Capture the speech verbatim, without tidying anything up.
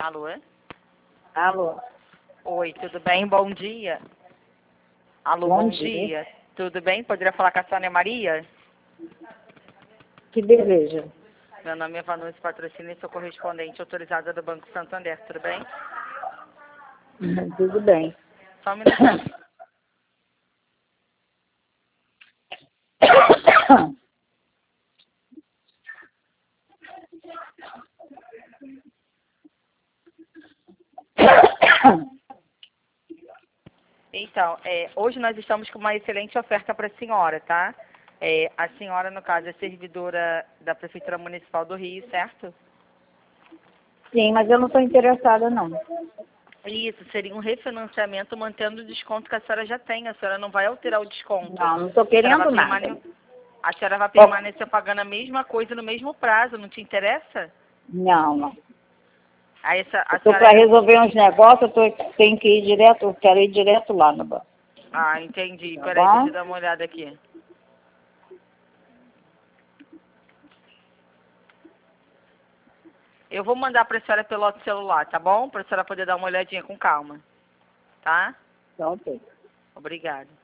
Alô? Alô? Oi, tudo bem? Bom dia. Alô, Bom bom, dia. dia. Tudo bem? Poderia falar com a Sônia Maria? Que deseja? Meu nome é Vanucci Patrocínio e sou correspondente autorizada do Banco Santander, tudo bem? Uhum, tudo bem. Só um minutinho. Então, é, hoje nós estamos com uma excelente oferta para a senhora, tá? É, a senhora, no caso, é servidora da Prefeitura Municipal do Rio, certo? Sim, mas eu não estou interessada, não. Isso, seria um refinanciamento mantendo o desconto que a senhora já tem. A senhora não vai alterar o desconto. Não, não estou A senhora querendo vai nada. permane- A senhora vai permanecer pagando a mesma coisa no mesmo prazo, não te interessa? Não, não. Aí essa, Eu a estou senhora... para resolver uns negócios, eu tô, tenho que ir direto, eu quero ir direto lá no banco. Ah, entendi. Tá Peraí, deixa bom? eu dar uma olhada aqui. Eu vou mandar para a senhora pelo outro celular, tá bom? Para a senhora poder dar uma olhadinha com calma. Tá? Então, ok. Obrigada.